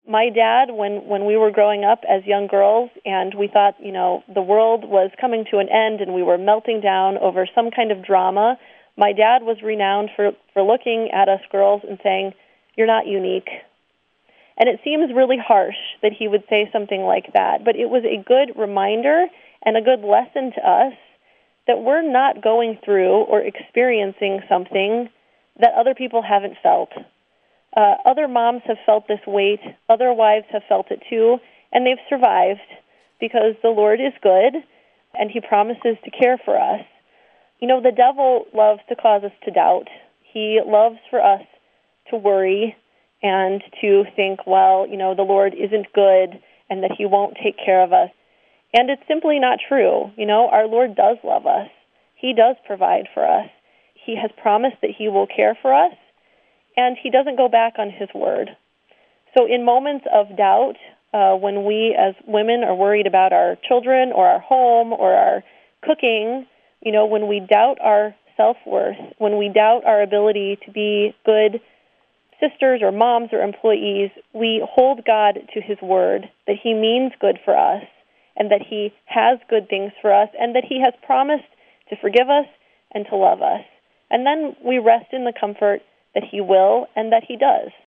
My dad, when we were growing up as young girls and we thought, the world was coming to an end and we were melting down over some kind of drama, my dad was renowned for looking at us girls and saying, "You're not unique." And it seems really harsh that he would say something like that, but it was a good reminder and a good lesson to us that we're not going through or experiencing something that other people haven't felt. Other moms have felt this weight, other wives have felt it too, and they've survived because the Lord is good and He promises to care for us. The devil loves to cause us to doubt. He loves for us to worry and to think, the Lord isn't good and that He won't take care of us. And it's simply not true. Our Lord does love us. He does provide for us. He has promised that He will care for us, and He doesn't go back on His word. So in moments of doubt, when we as women are worried about our children or our home or our cooking, when we doubt our self-worth, when we doubt our ability to be good sisters or moms or employees, we hold God to His word, that He means good for us and that He has good things for us and that He has promised to forgive us and to love us. And then we rest in the comfort that He will and that He does.